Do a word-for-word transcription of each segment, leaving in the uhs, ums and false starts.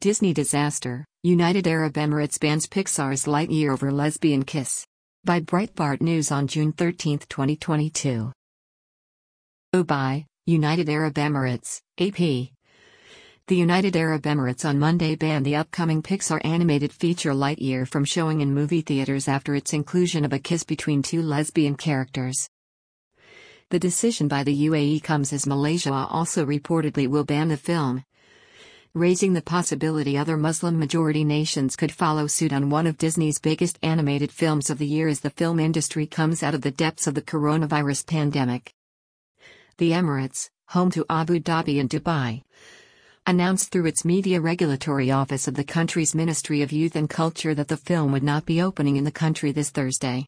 Disney disaster, United Arab Emirates bans Pixar's Lightyear over lesbian kiss. By Breitbart News on June thirteenth, twenty twenty-two. Dubai, United Arab Emirates, A P. The United Arab Emirates on Monday banned the upcoming Pixar animated feature Lightyear from showing in movie theaters after its inclusion of a kiss between two lesbian characters. The decision by the U A E comes as Malaysia also reportedly will ban the film, raising the possibility other Muslim-majority nations could follow suit on one of Disney's biggest animated films of the year as the film industry comes out of the depths of the coronavirus pandemic. The Emirates, home to Abu Dhabi and Dubai, announced through its media regulatory office of the country's Ministry of Youth and Culture that the film would not be opening in the country this Thursday.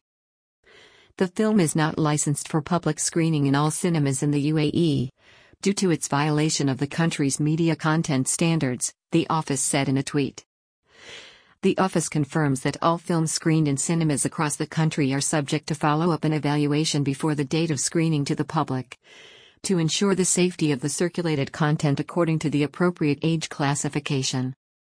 The film is not licensed for public screening in all cinemas in the U A E, due to its violation of the country's media content standards, the office said in a tweet. The office confirms that all films screened in cinemas across the country are subject to follow-up and evaluation before the date of screening to the public, to ensure the safety of the circulated content according to the appropriate age classification.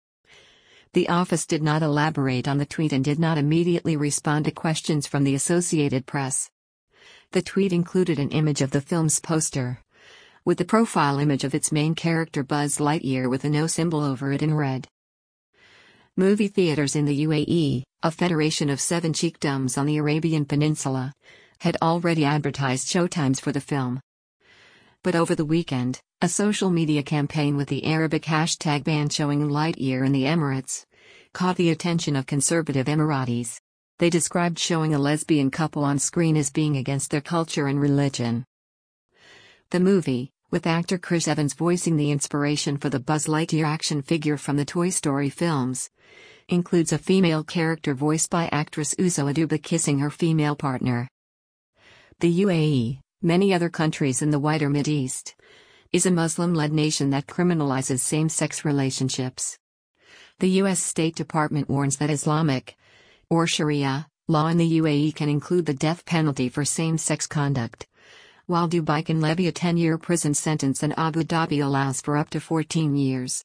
The office did not elaborate on the tweet and did not immediately respond to questions from the Associated Press. The tweet included an image of the film's poster, with the profile image of its main character Buzz Lightyear with a no symbol over it in red. Movie theaters in the U A E, a federation of seven chiefdoms on the Arabian Peninsula, had already advertised showtimes for the film. But over the weekend, a social media campaign with the Arabic hashtag ban showing Lightyear in the Emirates caught the attention of conservative Emiratis. They described showing a lesbian couple on screen as being against their culture and religion. The movie, with actor Chris Evans voicing the inspiration for the Buzz Lightyear action figure from the Toy Story films, includes a female character voiced by actress Uzo Aduba kissing her female partner. The U A E, many other countries in the wider Mideast, is a Muslim-led nation that criminalizes same-sex relationships. The U S State Department warns that Islamic, or Sharia, law in the U A E can include the death penalty for same-sex conduct, while Dubai can levy a ten-year prison sentence and Abu Dhabi allows for up to fourteen years.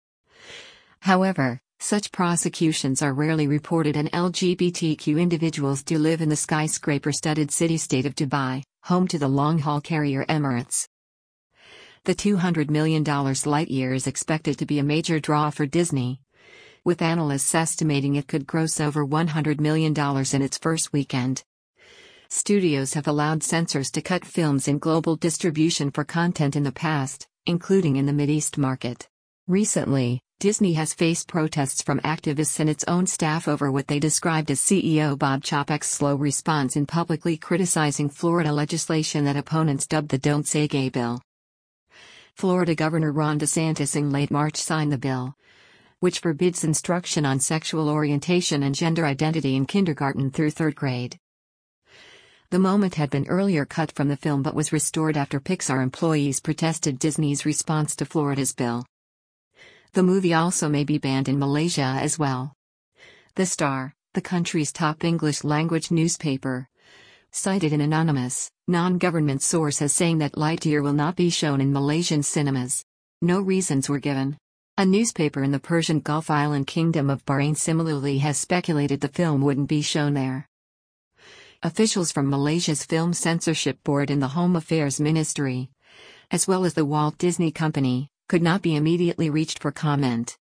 However, such prosecutions are rarely reported and L G B T Q individuals do live in the skyscraper-studded city-state of Dubai, home to the long-haul carrier Emirates. The two hundred million dollars Lightyear is expected to be a major draw for Disney, with analysts estimating it could gross over one hundred million dollars in its first weekend. Studios have allowed censors to cut films in global distribution for content in the past, including in the Mideast market. Recently, Disney has faced protests from activists and its own staff over what they described as C E O Bob Chapek's slow response in publicly criticizing Florida legislation that opponents dubbed the Don't Say Gay bill. Florida Governor Ron DeSantis in late March signed the bill, which forbids instruction on sexual orientation and gender identity in kindergarten through third grade. The moment had been earlier cut from the film but was restored after Pixar employees protested Disney's response to Florida's bill. The movie also may be banned in Malaysia as well. The Star, the country's top English-language newspaper, cited an anonymous, non-government source as saying that Lightyear will not be shown in Malaysian cinemas. No reasons were given. A newspaper in the Persian Gulf Island Kingdom of Bahrain similarly has speculated the film wouldn't be shown there. Officials from Malaysia's Film Censorship Board and the Home Affairs Ministry, as well as the Walt Disney Company, could not be immediately reached for comment.